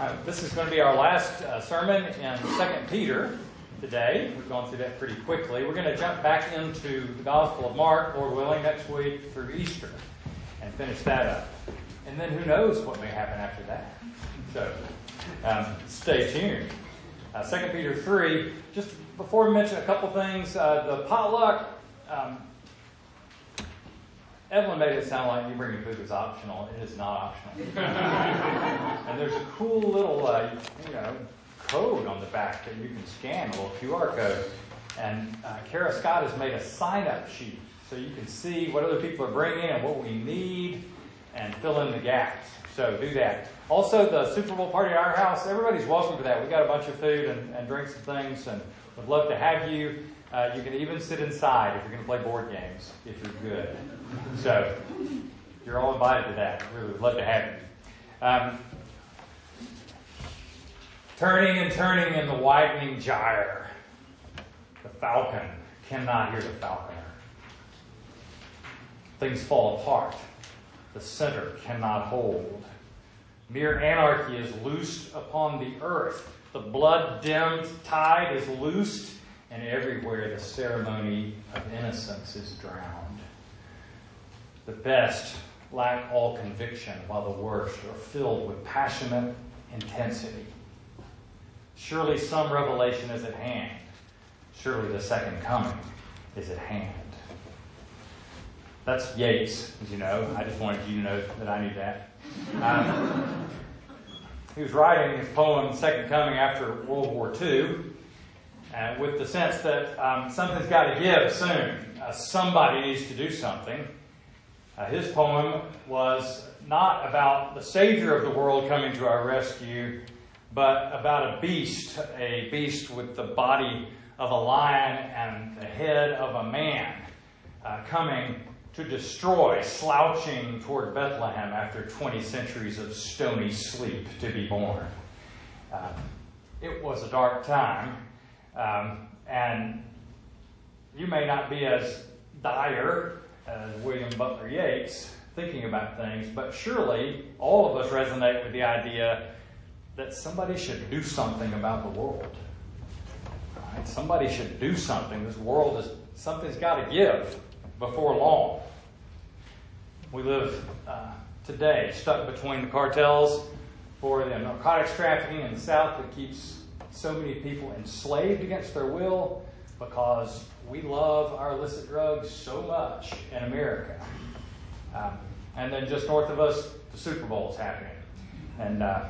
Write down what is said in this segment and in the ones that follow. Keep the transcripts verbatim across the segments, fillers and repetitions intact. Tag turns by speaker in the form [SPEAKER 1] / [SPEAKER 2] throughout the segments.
[SPEAKER 1] Uh, this is going to be our last uh, sermon in Second Peter today. We've gone through that pretty quickly. We're going to jump back into the Gospel of Mark, Lord willing, next week through Easter and finish that up. And then who knows what may happen after that. So um, stay tuned. Uh, Second Peter three, just before we mention a couple things, uh, the potluck, um, Evelyn made it sound like you bringing food was optional. It is not optional. And there's a cool little, uh, you know, code on the back that you can scan, a little Q R code. And uh, Kara Scott has made a sign-up sheet so you can see what other people are bringing and what we need and fill in the gaps. So do that. Also, the Super Bowl party at our house, everybody's welcome to that. We've got a bunch of food and, and drinks and things, and would love to have you. Uh, you can even sit inside if you're going to play board games, if you're good. So, you're all invited to that. We would love to have you. Um, turning and turning in the widening gyre. The falcon cannot hear the falconer. Things fall apart. The center cannot hold. Mere anarchy is loosed upon the earth. The blood-dimmed tide is loosed, and everywhere the ceremony of innocence is drowned. The best lack all conviction, while the worst are filled with passionate intensity. Surely some revelation is at hand. Surely the second coming is at hand. That's Yeats, as you know. I just wanted you to know that I knew that. Um, he was writing his poem, Second Coming, after World War Two, uh, with the sense that um, something's got to give soon. Uh, somebody needs to do something. Uh, his poem was not about the Savior of the world coming to our rescue, but about a beast, a beast with the body of a lion and the head of a man, uh, coming to destroy, slouching toward Bethlehem after twenty centuries of stony sleep to be born. Um, it was a dark time, um, and you may not be as dire as William Butler Yeats thinking about things, but surely all of us resonate with the idea that somebody should do something about the world. Right? Somebody should do something. This world is, something's got to give before long. We live uh, today stuck between the cartels for the narcotics trafficking in the South that keeps so many people enslaved against their will because we love our illicit drugs so much in America. Um, and then just north of us, the Super Bowl is happening. And uh,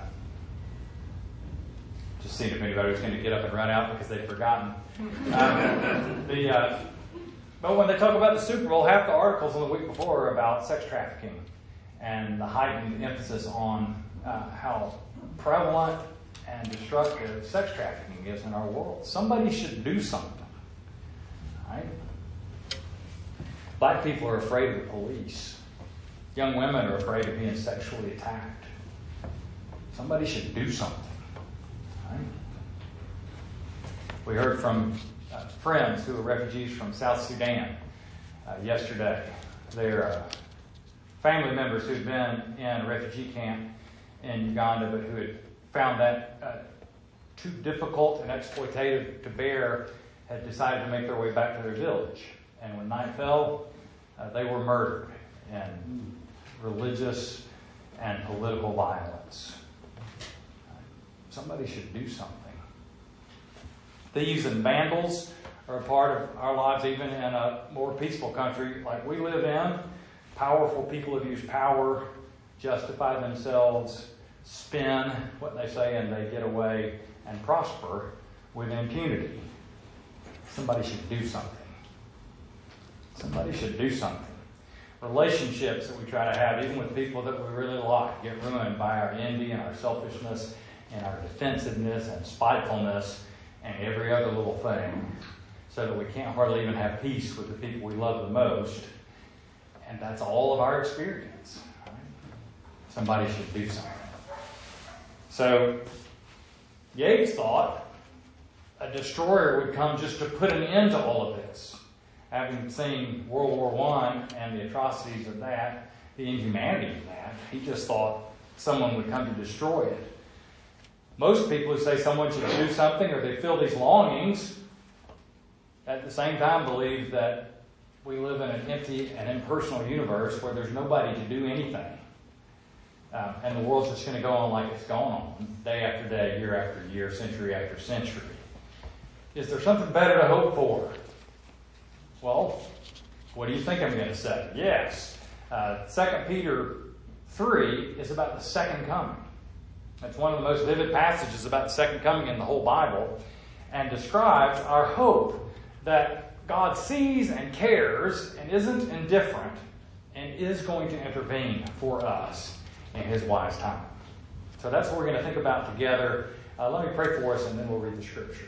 [SPEAKER 1] just seeing if anybody was going to get up and run out because they'd forgotten. Um, the... Uh, But when they talk about the Super Bowl, half the articles on the week before are about sex trafficking and the heightened emphasis on uh, how prevalent and destructive sex trafficking is in our world. Somebody should do something. Right? Black people are afraid of the police. Young women are afraid of being sexually attacked. Somebody should do something. Right? We heard from Uh, friends who are refugees from South Sudan uh, yesterday. They're uh, family members who'd been in a refugee camp in Uganda, but who had found that uh, too difficult and exploitative to bear, had decided to make their way back to their village. And when night fell, uh, they were murdered in religious and political violence. Somebody should do something. Thieves and vandals are a part of our lives, even in a more peaceful country like we live in. Powerful people have used power, justify themselves, spin what they say, and they get away and prosper with impunity. Somebody should do something. Somebody should do something. Relationships that we try to have, even with people that we really like, get ruined by our envy and our selfishness and our defensiveness and spitefulness and every other little thing, so that we can't hardly even have peace with the people we love the most. And that's all of our experience. Right? Somebody should do something. So, Yeats thought a destroyer would come just to put an end to all of this. Having seen World War One and the atrocities of that, the inhumanity of that, he just thought someone would come to destroy it. Most people who say someone should do something or they feel these longings at the same time believe that we live in an empty and impersonal universe where there's nobody to do anything. Um, and the world's just going to go on like it's going on, day after day, year after year, century after century. Is there something better to hope for? Well, what do you think I'm going to say? Yes. Uh, Second Peter three is about the second coming. It's one of the most vivid passages about the second coming in the whole Bible, and describes our hope that God sees and cares and isn't indifferent and is going to intervene for us in His wise time. So that's what we're going to think about together. Uh, let me pray for us and then we'll read the Scripture.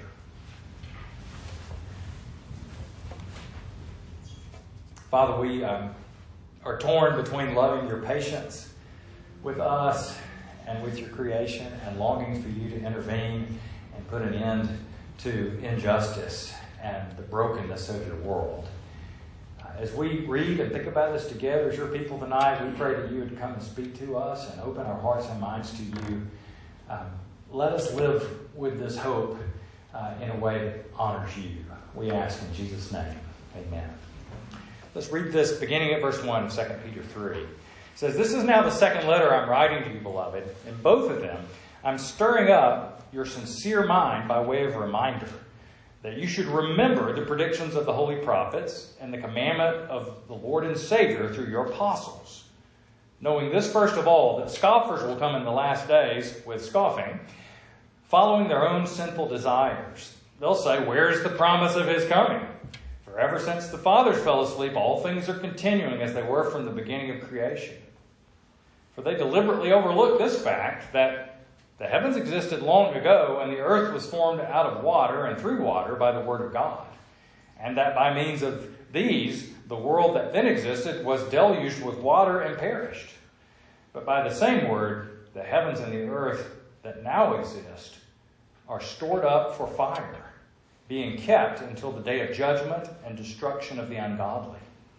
[SPEAKER 1] Father, we um, are torn between loving your patience with us and with your creation and longing for you to intervene and put an end to injustice and the brokenness of your world. Uh, as we read and think about this together as your people tonight, we pray that you would come and speak to us and open our hearts and minds to you. Um, let us live with this hope uh, in a way that honors you. We ask in Jesus' name. Amen. Let's read this beginning at verse one of Second Peter three. It says, "This is now the second letter I'm writing to you, beloved. In both of them, I'm stirring up your sincere mind by way of reminder, that you should remember the predictions of the holy prophets and the commandment of the Lord and Savior through your apostles. Knowing this first of all, that scoffers will come in the last days with scoffing, following their own sinful desires. They'll say, 'Where is the promise of his coming?' For ever since the fathers fell asleep, all things are continuing as they were from the beginning of creation. For they deliberately overlook this fact, that the heavens existed long ago, and the earth was formed out of water and through water by the word of God. And that by means of these, the world that then existed was deluged with water and perished. But by the same word, the heavens and the earth that now exist are stored up for fire, being kept until the day of judgment and destruction of the ungodly.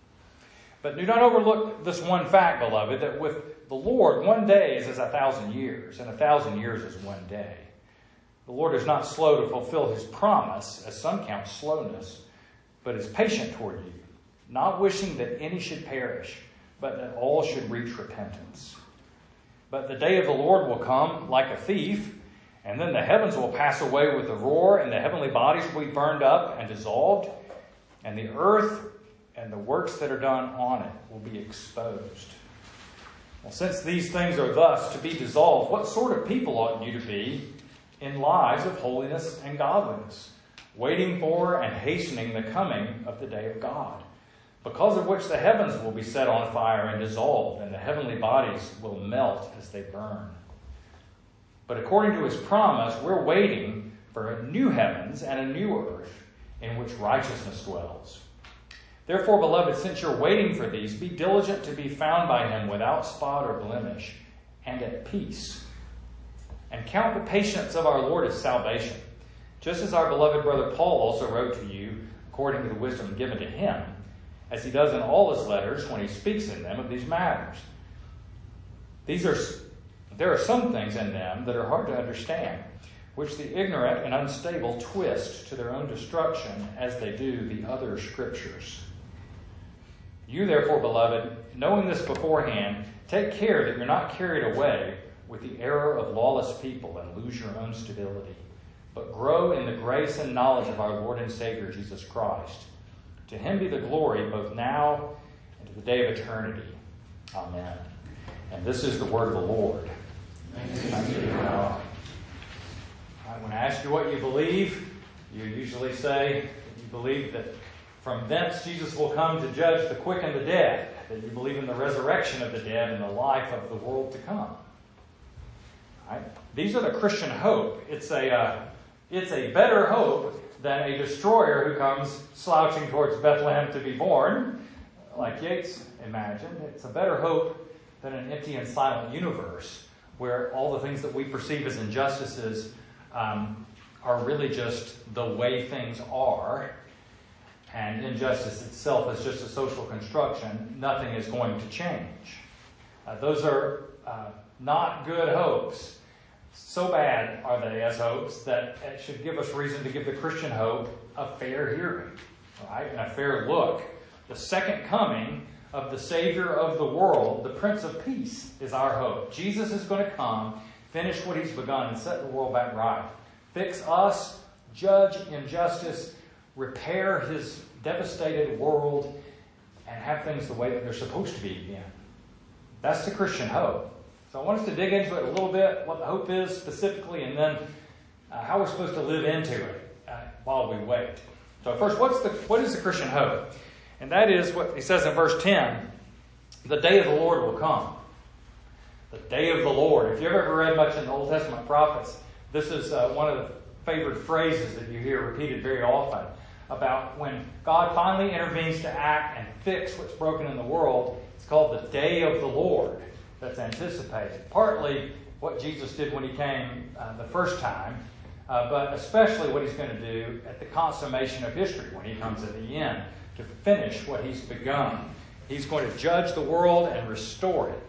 [SPEAKER 1] But do not overlook this one fact, beloved, that with the Lord one day is as a thousand years, and a thousand years is one day. The Lord is not slow to fulfill his promise, as some count slowness, but is patient toward you, not wishing that any should perish, but that all should reach repentance. But the day of the Lord will come like a thief, and then the heavens will pass away with a roar, and the heavenly bodies will be burned up and dissolved, and the earth and the works that are done on it will be exposed. Well, since these things are thus to be dissolved, what sort of people ought you to be in lives of holiness and godliness, waiting for and hastening the coming of the day of God, because of which the heavens will be set on fire and dissolved, and the heavenly bodies will melt as they burn. But according to his promise, we're waiting for a new heavens and a new earth in which righteousness dwells. Therefore, beloved, since you're waiting for these, be diligent to be found by him without spot or blemish and at peace. And count the patience of our Lord as salvation, just as our beloved brother Paul also wrote to you according to the wisdom given to him, as he does in all his letters when he speaks in them of these matters. These are There are some things in them that are hard to understand, which the ignorant and unstable twist to their own destruction as they do the other scriptures. You therefore, beloved, knowing this beforehand, take care that you're not carried away with the error of lawless people and lose your own stability, but grow in the grace and knowledge of our Lord and Savior Jesus Christ. To him be the glory both now and to the day of eternity. Amen. And this is the word of the Lord. Thank you, God. When I ask you what you believe, you usually say that you believe that from thence Jesus will come to judge the quick and the dead, that you believe in the resurrection of the dead and the life of the world to come. Right? These are the Christian hope. It's a, uh, it's a better hope than a destroyer who comes slouching towards Bethlehem to be born, like Yeats imagined. It's a better hope than an empty and silent universe, where all the things that we perceive as injustices um, are really just the way things are, and injustice itself is just a social construction. Nothing is going to change. Uh, those are uh, not good hopes So bad are they as hopes that it should give us reason to give the Christian hope a fair hearing, right? And a fair look. The second coming of the Savior of the world, the Prince of Peace, is our hope. Jesus is going to come, finish what he's begun, and set the world back right. Fix us, judge injustice, repair his devastated world, and have things the way that they're supposed to be again. That's the Christian hope. So I want us to dig into it a little bit, what the hope is specifically, and then uh, how we're supposed to live into it uh, while we wait. So first, what's the what is the Christian hope? And that is what he says in verse ten, the day of the Lord will come. The day of the Lord. If you've ever read much in the Old Testament prophets, this is uh, one of the favorite phrases that you hear repeated very often about when God finally intervenes to act and fix what's broken in the world. It's called the day of the Lord that's anticipated. Partly what Jesus did when he came uh, the first time, uh, but especially what he's going to do at the consummation of history when he comes at the end to finish what he's begun. He's going to judge the world and restore it.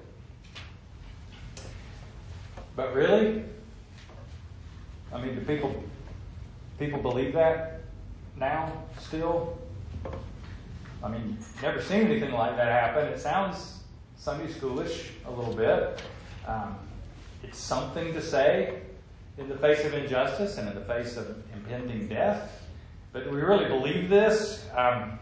[SPEAKER 1] But really? I mean, do people, people believe that now, still? I mean, never seen anything like that happen. It sounds Sunday schoolish a little bit. Um, it's something to say in the face of injustice and in the face of impending death. But do we really believe this? Um,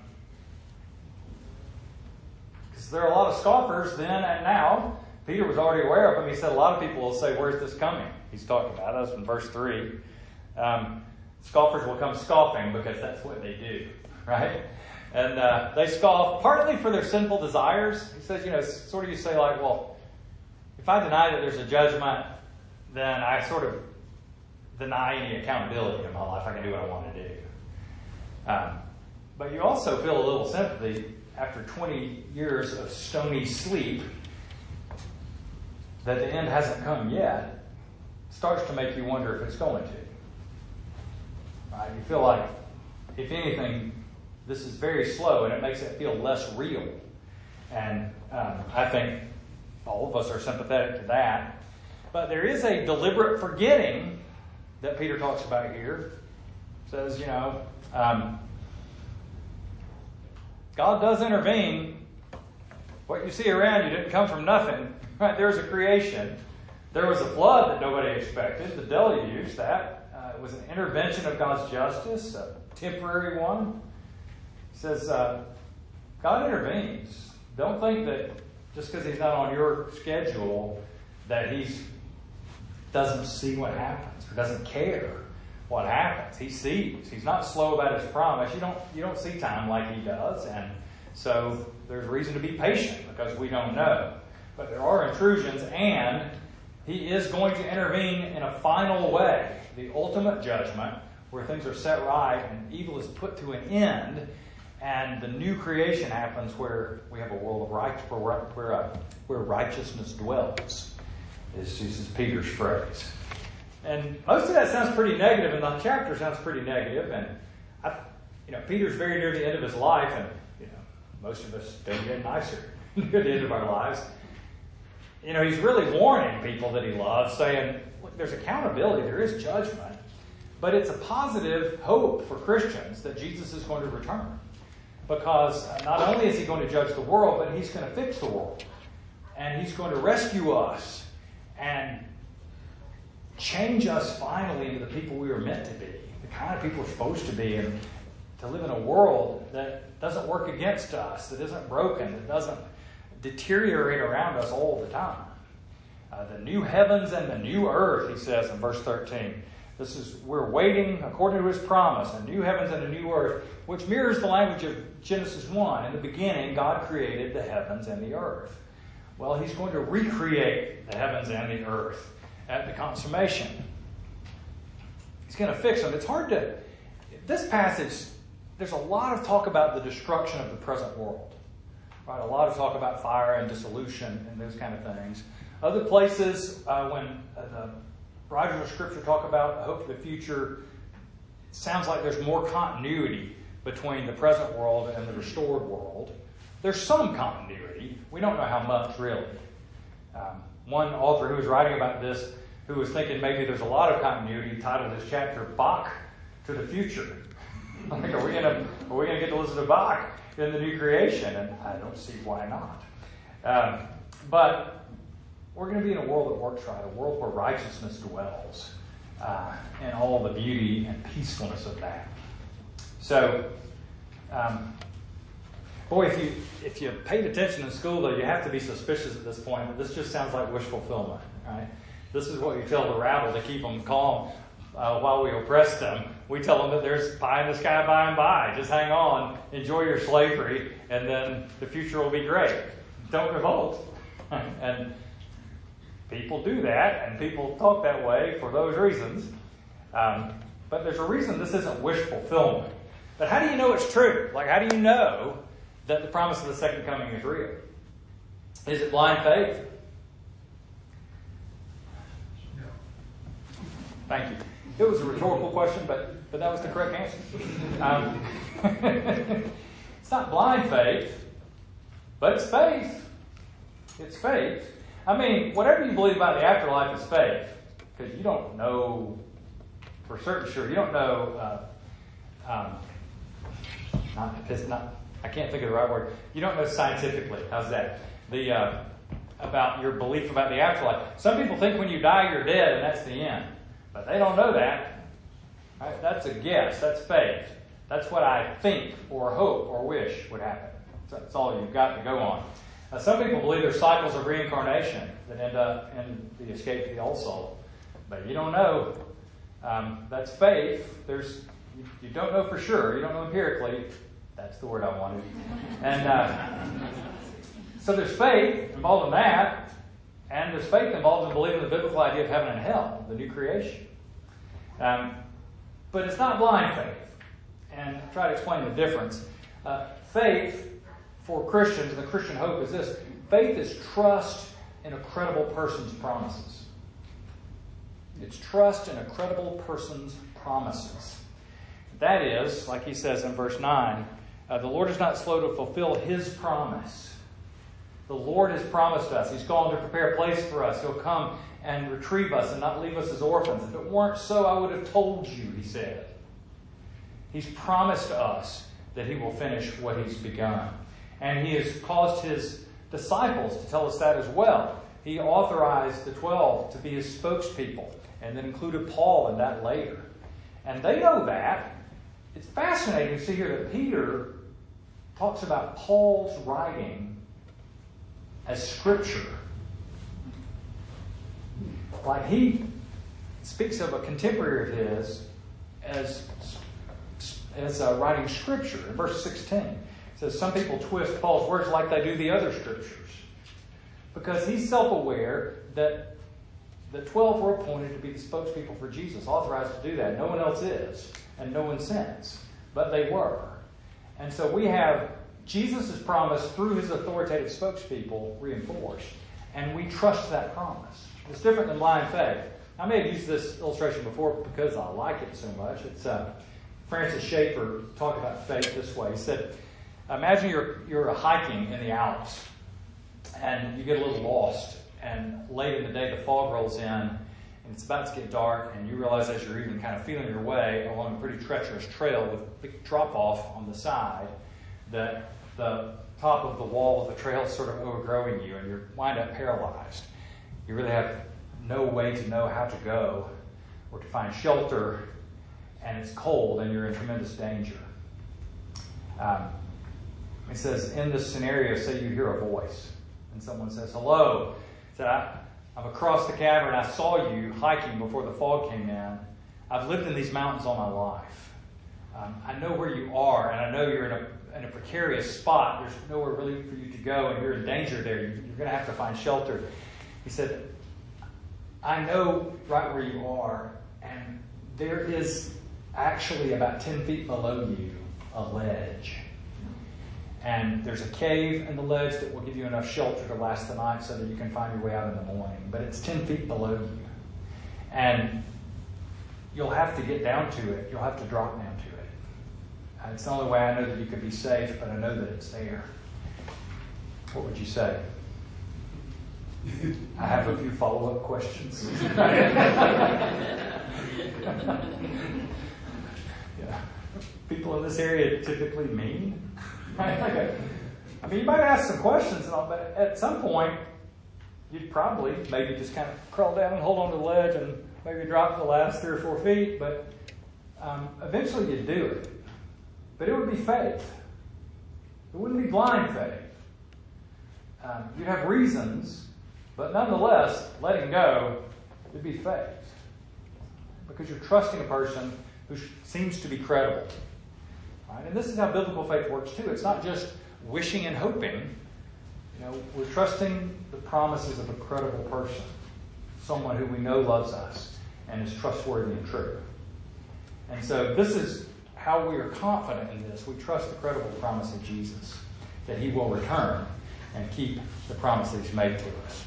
[SPEAKER 1] because there are a lot of scoffers then and now. Peter was already aware of them. He said a lot of people will say, where's this coming? He's talking about us in verse three. Um, scoffers will come scoffing because that's what they do, right? And uh, they scoff partly for their sinful desires. He says, you know, sort of you say like, well, if I deny that there's a judgment, then I sort of deny any accountability in my life. I can do what I want to do. Um, but you also feel a little sympathy after twenty years of stony sleep that the end hasn't come yet. Starts to make you wonder if it's going to. Right? You feel like, if anything, this is very slow, and it makes it feel less real. And um, I think all of us are sympathetic to that. But there is a deliberate forgetting that Peter talks about here. Says, you know, um, God does intervene. What you see around you didn't come from nothing. Right? There's a creation. There was a flood that nobody expected. The deluge, that uh, it was an intervention of God's justice, a temporary one. He says, uh, God intervenes. Don't think that just because he's not on your schedule that he doesn't see what happens or doesn't care what happens. He sees. He's not slow about his promise. You don't, you don't see time like he does. And so there's reason to be patient because we don't know. But there are intrusions, and he is going to intervene in a final way. The ultimate judgment where things are set right and evil is put to an end, and the new creation happens where we have a world of right, where, where, uh, where righteousness dwells, is uses Peter's phrase. And most of that sounds pretty negative, and the chapter sounds pretty negative. And I, you know, Peter's very near the end of his life, and you know, most of us don't get nicer near the end of our lives. You know, he's really warning people that he loves, saying, look, there's accountability, there is judgment, but it's a positive hope for Christians that Jesus is going to return. Because not only is he going to judge the world, but he's going to fix the world. And he's going to rescue us and change us finally into the people we were meant to be, the kind of people we're supposed to be, and to live in a world that doesn't work against us, that isn't broken, that doesn't deteriorate around us all the time. Uh, the new heavens and the new earth, he says in verse thirteen. This is, we're waiting according to his promise, a new heavens and a new earth, which mirrors the language of Genesis one. In the beginning, God created the heavens and the earth. Well, he's going to recreate the heavens and the earth at the consummation. He's going to fix them. It's hard to... This passage, there's a lot of talk about the destruction of the present world. Right, a lot of talk about fire and dissolution and those kind of things. Other places, uh, when uh, the writers of Scripture talk about hope for the future, it sounds like there's more continuity between the present world and the restored world. There's some continuity. We don't know how much, really. Um, one author who was writing about this who was thinking maybe there's a lot of continuity, titled his chapter Bach to the Future. Like, are we gonna are we gonna get to listen to Bach in the new creation? And I don't see why not. Um, but we're going to be in a world that works right, a world where righteousness dwells, uh, and all the beauty and peacefulness of that. So, um, boy, if you if you paid attention in school, though, you have to be suspicious at this point that this just sounds like wish fulfillment, right? This is what you tell the rabble to keep them calm uh, while we oppress them. We tell them that there's pie in the sky by and by. Just hang on, enjoy your slavery, and then the future will be great. Don't revolt. And people do that, and people talk that way for those reasons. Um, but there's a reason this isn't wish fulfillment. But how do you know it's true? Like, how do you know that the promise of the second coming is real? Is it blind faith?
[SPEAKER 2] No.
[SPEAKER 1] Thank you. It was a rhetorical question, but, but that was the correct answer. Um, it's not blind faith, but it's faith. It's faith. I mean, whatever you believe about the afterlife is faith, because you don't know for certain sure. You don't know. Uh, um, not, it's not. I can't think of the right word. You don't know scientifically. How's that? The uh, about your belief about the afterlife. Some people think when you die you're dead and that's the end, but they don't know that. Right? That's a guess. That's faith. That's what I think or hope or wish would happen. That's all you've got to go on. Now, some people believe there's cycles of reincarnation that end up in the escape to the old soul, but you don't know. Um, that's faith. There's you, you don't know for sure. You don't know empirically. That's the word I wanted. And uh, so there's faith involved in that, and there's faith involved in believing the biblical idea of heaven and hell, the new creation. Um, but it's not blind faith. And I'll try to explain the difference. Uh, faith for Christians, and the Christian hope is this: faith is trust in a credible person's promises. It's trust in a credible person's promises. That is, like he says in verse nine, uh, the Lord is not slow to fulfill His promise. The Lord has promised us. He's gone to prepare a place for us. He'll come and retrieve us and not leave us as orphans. If it weren't so, I would have told you, He said. He's promised us that He will finish what He's begun. And He has caused His disciples to tell us that as well. He authorized the twelve to be His spokespeople, and then included Paul in that later. And they know that. It's fascinating to see here that Peter talks about Paul's writing as Scripture. Like he speaks of a contemporary of his as, as uh, writing Scripture. In verse sixteen, it says, some people twist Paul's words like they do the other Scriptures. Because he's self-aware that the twelve were appointed to be the spokespeople for Jesus, authorized to do that. No one else is, and no one since. But they were. And so we have Jesus' promise through His authoritative spokespeople reinforced. And we trust that promise. It's different than blind faith. I may have used this illustration before because I like it so much. It's uh, Francis Schaeffer talked about faith this way. He said, imagine you're, you're hiking in the Alps, and you get a little lost, and late in the day the fog rolls in, and it's about to get dark, and you realize as you're even kind of feeling your way along a pretty treacherous trail with a big drop-off on the side, that the top of the wall of the trail is sort of overgrowing you, and you wind up paralyzed. You really have no way to know how to go or to find shelter, and it's cold, and you're in tremendous danger. Um, it says, in this scenario, say you hear a voice, and someone says, hello. Said, I, I'm across the cavern. I saw you hiking before the fog came in. I've lived in these mountains all my life. Um, I know where you are, and I know you're in a, in a precarious spot. There's nowhere really for you to go, and you're in danger there. You're, you're going to have to find shelter. He said, I know right where you are, and there is actually about ten feet below you a ledge. And there's a cave in the ledge that will give you enough shelter to last the night so that you can find your way out in the morning. But it's ten feet below you. And you'll have to get down to it. You'll have to drop down to it. And it's the only way I know that you could be safe, but I know that it's there. What would you say? I have a few follow-up questions. Yeah. People in this area typically mean. Right? Like a, I mean, you might ask some questions, and all, but at some point, you'd probably maybe just kind of crawl down and hold on to the ledge and maybe drop the last three or four feet, but um, eventually you'd do it. But it would be faith. It wouldn't be blind faith. Um, you'd have reasons, but nonetheless, letting go would be faith. Because you're trusting a person who seems to be credible. Right? And this is how biblical faith works too. It's not just wishing and hoping. You know, we're trusting the promises of a credible person. Someone who we know loves us and is trustworthy and true. And so this is how we are confident in this. We trust the credible promise of Jesus that he will return and keep the promise that he's made to us.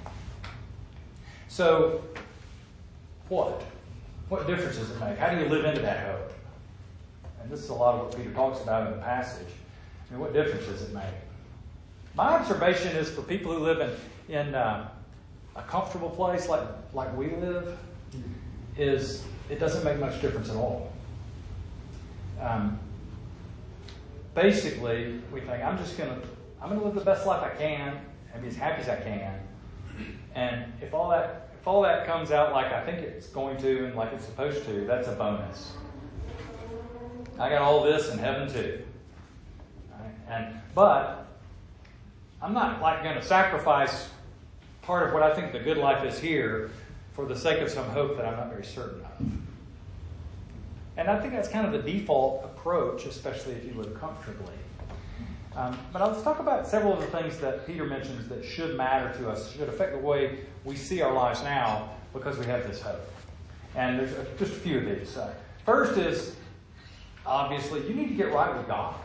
[SPEAKER 1] So, what? What difference does it make? How do you live into that hope? And this is a lot of what Peter talks about in the passage. I mean, what difference does it make? My observation is for people who live in, in uh, a comfortable place like, like we live, is it doesn't make much difference at all. Um, basically, we think, I'm just going to I'm going to live the best life I can and be as happy as I can. And if all that if all that comes out like I think it's going to and like it's supposed to, that's a bonus. I got all this in heaven too. Right? And but I'm not like going to sacrifice part of what I think the good life is here for the sake of some hope that I'm not very certain of. And I think that's kind of the default approach, especially if you live comfortably. Um, but let's talk about several of the things that Peter mentions that should matter to us, should affect the way we see our lives now because we have this hope. And there's a, just a few of these. Uh, first is, obviously, you need to get right with God.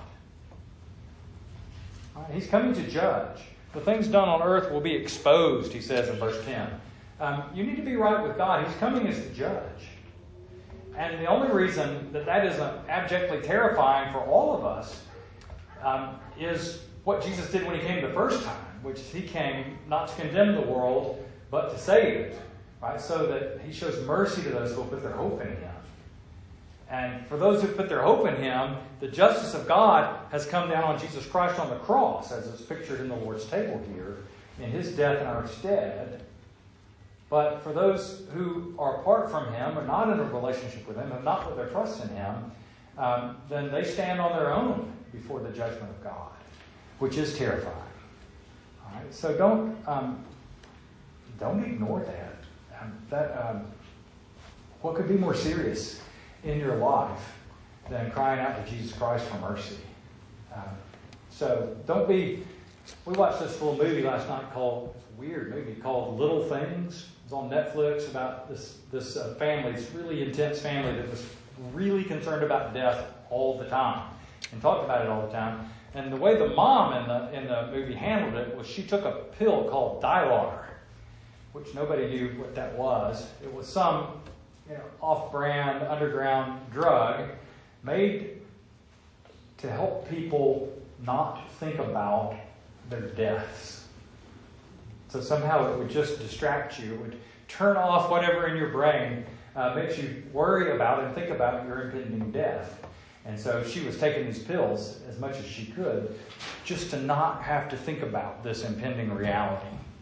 [SPEAKER 1] Right? He's coming to judge. The things done on earth will be exposed, he says in verse ten. Um, you need to be right with God. He's coming as the judge. And the only reason that that isn't abjectly terrifying for all of us um, is what Jesus did when he came the first time, which he came not to condemn the world, but to save it. Right? So that he shows mercy to those who put their hope in him. And for those who put their hope in him, the justice of God has come down on Jesus Christ on the cross, as is pictured in the Lord's table here, in his death in our stead. But for those who are apart from him, are not in a relationship with him, have not put their trust in him, um, then they stand on their own before the judgment of God, which is terrifying. All right? So don't um, don't ignore that. Um, that um, what could be more serious in your life than crying out to Jesus Christ for mercy? Um, so don't be. We watched this little movie last night called it's a weird movie called Little Things. It's on Netflix about this this uh, family, this really intense family that was really concerned about death all the time and talked about it all the time. And the way the mom in the in the movie handled it was she took a pill called Dilar, which nobody knew what that was. It was some you know, off-brand underground drug made to help people not think about their deaths. So somehow it would just distract you. It would turn off whatever in your brain uh, makes you worry about and think about your impending death. And so she was taking these pills as much as she could just to not have to think about this impending reality.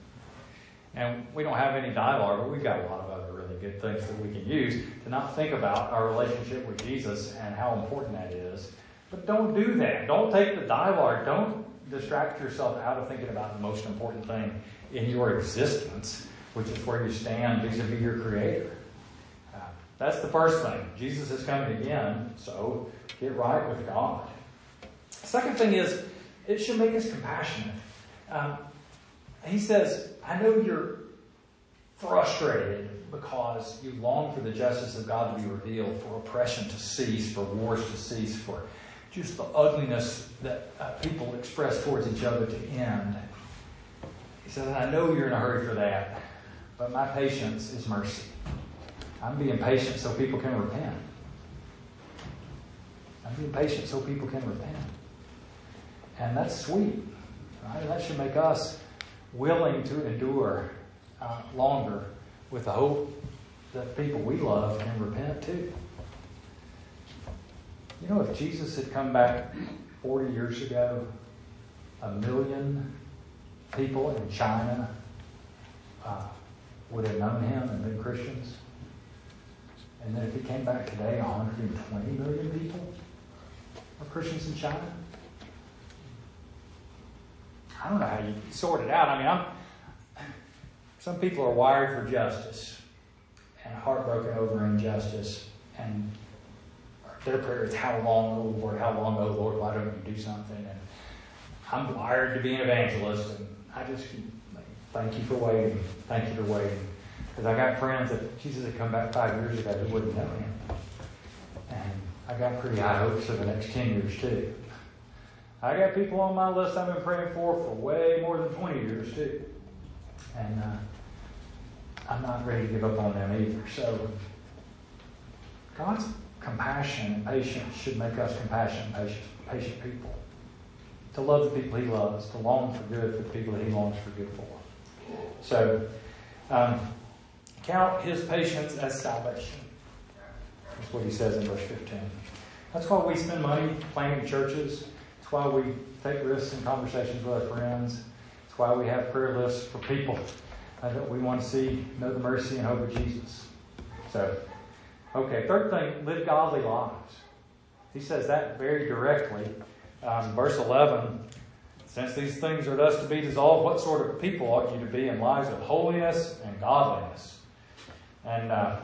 [SPEAKER 1] And we don't have any Dilar, but we've got a lot of other really good things that we can use to not think about our relationship with Jesus and how important that is. But don't do that. Don't take the Dilar. Don't distract yourself out of thinking about the most important thing in your existence, which is where you stand vis-a-vis your Creator. Uh, that's the first thing. Jesus is coming again, so get right with God. Second thing is, it should make us compassionate. Um, he says, I know you're frustrated because you long for the justice of God to be revealed, for oppression to cease, for wars to cease, for just the ugliness that uh, people express towards each other to end. He says, I know you're in a hurry for that, but my patience is mercy. I'm being patient so people can repent. I'm being patient so people can repent. And that's sweet. Right? And that should make us willing to endure uh, longer with the hope that people we love can repent too. You know, if Jesus had come back forty years ago, a million people in China uh, would have known him and been Christians. And then if he came back today, one hundred twenty million people are Christians in China. I don't know how you sort it out. I mean, I'm, some people are wired for justice and heartbroken over injustice, and their prayer is, how long, oh Lord, how long, oh Lord, why don't you do something? And I'm wired to be an evangelist, and I just keep like, thank you for waiting, thank you for waiting. Because I got friends that Jesus had come back five years ago that wouldn't know him. And I got pretty high hopes for the next ten years too. I got people on my list I've been praying for for way more than twenty years too. And uh, I'm not ready to give up on them either. So God's compassion and patience should make us compassionate and patient, patient people. To love the people he loves, to long for good for the people that he longs for good for. So, um, count his patience as salvation. That's what he says in verse fifteen. That's why we spend money planting churches. That's why we take risks in conversations with our friends. That's why we have prayer lists for people uh, that we want to see know the mercy and hope of Jesus. So, okay, third thing, live godly lives. He says that very directly. Um, verse eleven, since these things are thus to be dissolved, what sort of people ought you to be in lives of holiness and godliness? And, uh,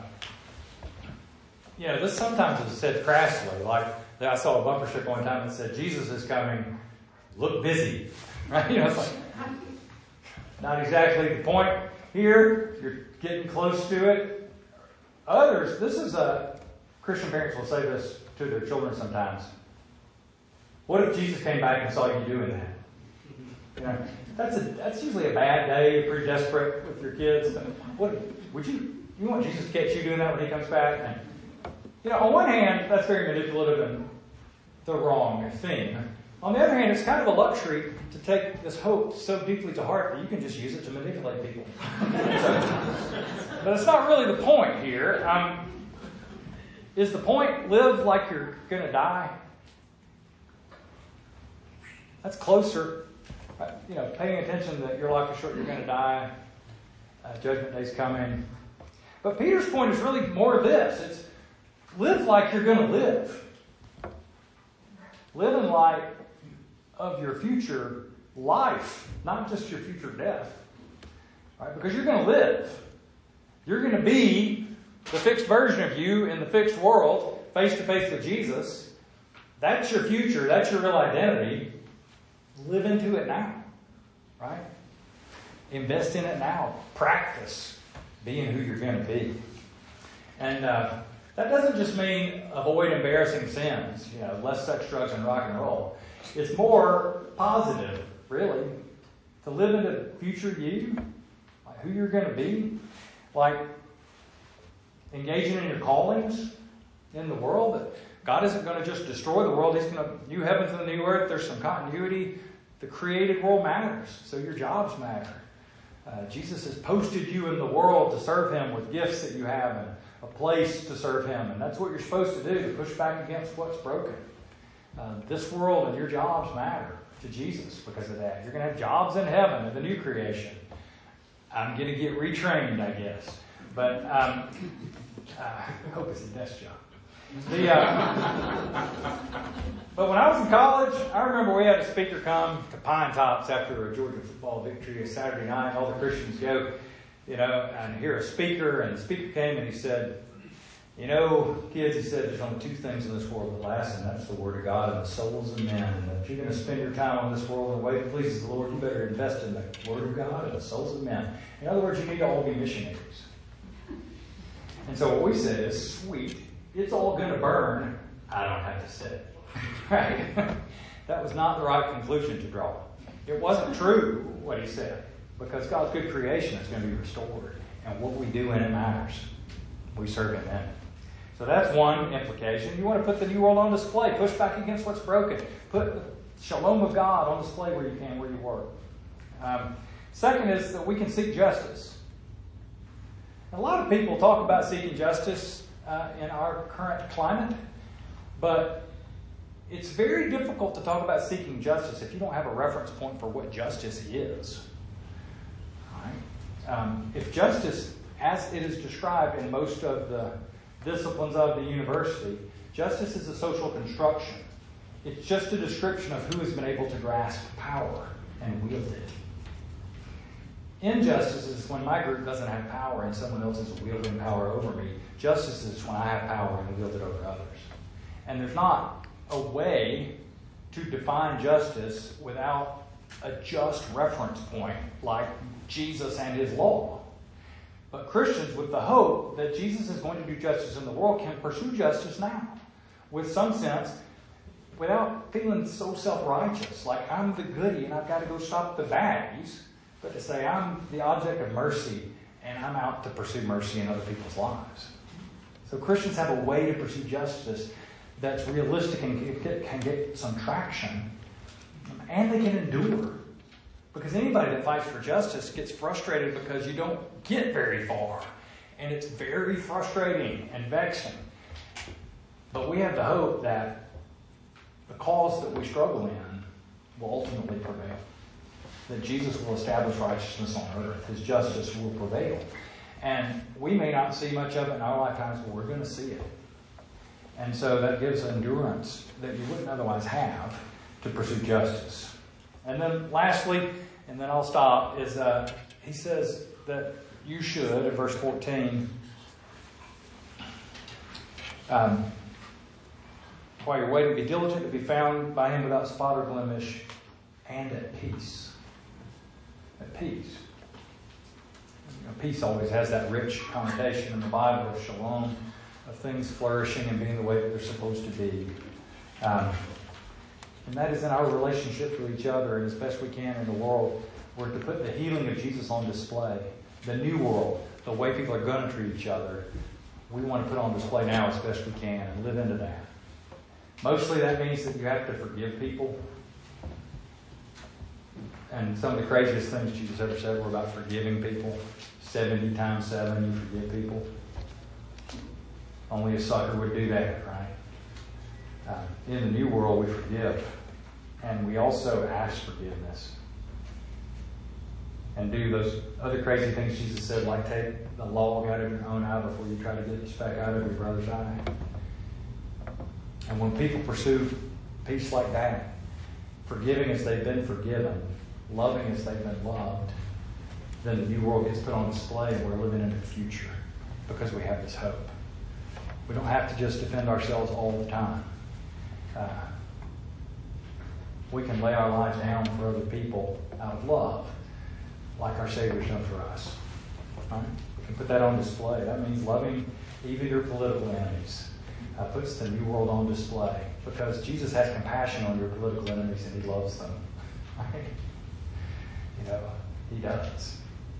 [SPEAKER 1] you know, this sometimes is said crassly. Like, I saw a bumper sticker one time that said, Jesus is coming, look busy. Right? You know, it's like, not exactly the point here. You're getting close to it. Others, this is a, Christian parents will say this to their children sometimes. What if Jesus came back and saw you doing that? You know, that's a, that's usually a bad day. You're pretty desperate with your kids. But what would you you want Jesus to catch you doing that when he comes back? And, you know, on one hand, that's very manipulative and the wrong thing. On the other hand, it's kind of a luxury to take this hope so deeply to heart that you can just use it to manipulate people. So, but it's not really the point here. Um, is the point live like you're going to die? That's closer. You know, paying attention that your life is short, you're going to die. Uh, judgment day's coming. But Peter's point is really more of this. It's live like you're going to live. Live in light of your future life, not just your future death. Right? Because you're going to live. You're going to be the fixed version of you in the fixed world, face to face with Jesus. That's your future. That's your real identity. Live into it now, right? Invest in it now. Practice being who you're going to be. And uh, that doesn't just mean avoid embarrassing sins, you know, less sex, drugs, and rock and roll. It's more positive, really, to live into future you, like who you're going to be, like engaging in your callings in the world. That God isn't going to just destroy the world. He's going to new heavens and the new earth. There's some continuity. The created world matters, so your jobs matter. Uh, Jesus has posted you in the world to serve him with gifts that you have and a place to serve him. And that's what you're supposed to do, to push back against what's broken. Uh, this world and your jobs matter to Jesus because of that. You're going to have jobs in heaven in the new creation. I'm going to get retrained, I guess. But um, I hope it's a desk job. The, uh, but when I was in college, I remember we had a speaker come to Pine Tops after a Georgia football victory, a Saturday night. All the Christians go, you know, and hear a speaker. And the speaker came and he said, you know, kids, he said, there's only two things in this world that last, and that's the Word of God and the souls of men. And if you're going to spend your time on this world in a way that pleases the Lord, you better invest in the Word of God and the souls of men. In other words, you need to all be missionaries. And so what we said is, sweet. It's all going to burn. I don't have to sit. Right? That was not the right conclusion to draw. It wasn't true what he said, because God's good creation is going to be restored, and what we do in it matters. We serve him in it. So that's one implication. You want to put the new world on display. Push back against what's broken. Put the shalom of God on display where you can, where you work. Um, Second is that we can seek justice. A lot of people talk about seeking justice uh, in our current climate, but it's very difficult to talk about seeking justice if you don't have a reference point for what justice is. All right? Um, if justice, as it is described in most of the disciplines of the university, justice is a social construction. It's just a description of who has been able to grasp power and wield it. Injustice is when my group doesn't have power and someone else is wielding power over me. Justice is when I have power and wield it over others. And there's not a way to define justice without a just reference point like Jesus and his law. But Christians, with the hope that Jesus is going to do justice in the world, can pursue justice now. With some sense, without feeling so self-righteous, like I'm the goody and I've got to go stop the baddies, but to say I'm the object of mercy and I'm out to pursue mercy in other people's lives. So Christians have a way to pursue justice that's realistic and can get some traction, and they can endure. Because anybody that fights for justice gets frustrated because you don't get very far. And it's very frustrating and vexing. But we have the hope that the cause that we struggle in will ultimately prevail. That Jesus will establish righteousness on earth. His justice will prevail. And we may not see much of it in our lifetimes, but we're going to see it. And so that gives endurance that you wouldn't otherwise have to pursue justice. And then lastly, and then I'll stop, is uh, he says that you should, in verse fourteen, um, while you're waiting, be diligent to be found by him without spot or blemish and at peace. At peace. You know, peace always has that rich connotation in the Bible of shalom, of things flourishing and being the way that they're supposed to be. Um, and that is in our relationships with each other and as best we can in the world. We're to put the healing of Jesus on display. The new world, the way people are going to treat each other, we want to put on display now as best we can and live into that. Mostly that means that you have to forgive people. And some of the craziest things Jesus ever said were about forgiving people. seventy times seven, you forgive people. Only a sucker would do that, right? Uh, in the new world, we forgive. And we also ask forgiveness. And do those other crazy things Jesus said, like take the log out of your own eye before you try to get the speck out of your brother's eye. And when people pursue peace like that, forgiving as they've been forgiven, loving as they've been loved, then the new world gets put on display and we're living in the future because we have this hope. We don't have to just defend ourselves all the time. Uh, we can lay our lives down for other people out of love, like our Savior's done for us. Right? We can put that on display. That means loving even your political enemies. Uh, puts the new world on display because Jesus has compassion on your political enemies and he loves them. Right? You know, he does.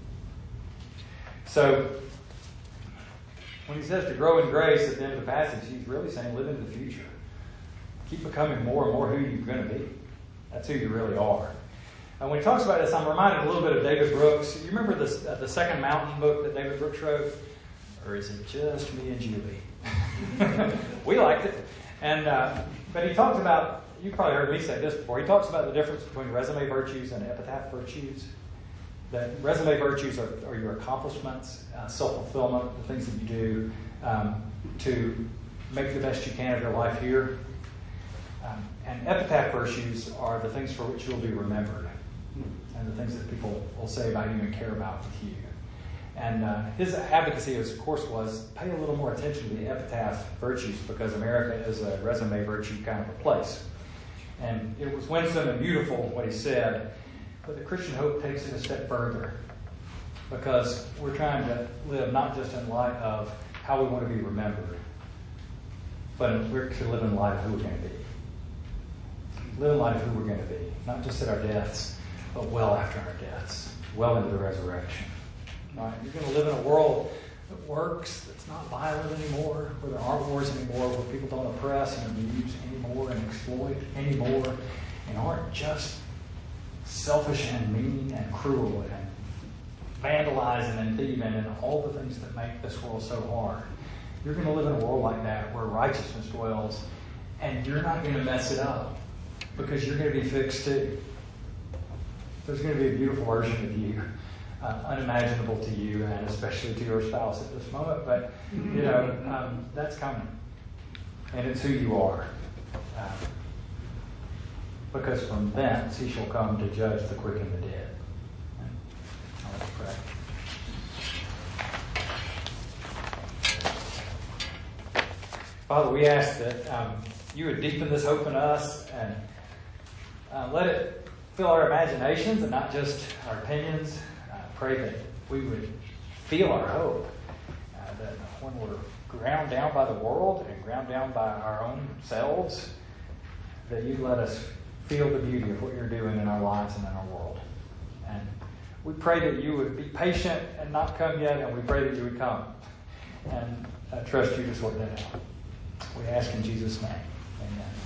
[SPEAKER 1] So, when he says to grow in grace at the end of the passage, he's really saying live in the future. Keep becoming more and more who you're going to be. That's who you really are. And when he talks about this, I'm reminded a little bit of David Brooks. You remember this, uh, the Second Mountain book that David Brooks wrote? Or is it just me and Julie? We liked it. And uh, but he talks about, you've probably heard me say this before, he talks about the difference between resume virtues and epitaph virtues. That resume virtues are, are your accomplishments, uh, self-fulfillment, the things that you do um, to make the best you can of your life here. Um, and epitaph virtues are the things for which you'll be remembered and the things that people will say about you and care about with you. And uh, his advocacy, of course, was pay a little more attention to the epitaph virtues because America is a resume virtue kind of a place. And it was winsome and beautiful what he said, but the Christian hope takes it a step further because we're trying to live not just in light of how we want to be remembered, but we're to live in light of who we're going to be. Live in light of who we're going to be, not just at our deaths, but well after our deaths, well into the resurrection. Right? You're going to live in a world that works, that's not violent anymore, where there aren't wars anymore, where people don't oppress and abuse anymore and exploit anymore, and aren't just selfish and mean and cruel and vandalizing and thieving and all the things that make this world so hard. You're going to live in a world like that where righteousness dwells, and you're not going to mess it up because you're going to be fixed too. There's going to be a beautiful version of you, uh, unimaginable to you and especially to your spouse at this moment, but you know, um, that's coming. And it's who you are. Uh, because from thence he shall come to judge the quick and the dead. Let's pray. Father, we ask that um, you would deepen this hope in us and uh, let it fill our imaginations and not just our opinions. I pray that we would feel our hope, uh, that when we're ground down by the world and ground down by our own selves, that you'd let us feel the beauty of what you're doing in our lives and in our world. And we pray that you would be patient and not come yet, and we pray that you would come and uh, trust you to sort that out. We ask in Jesus' name. Amen.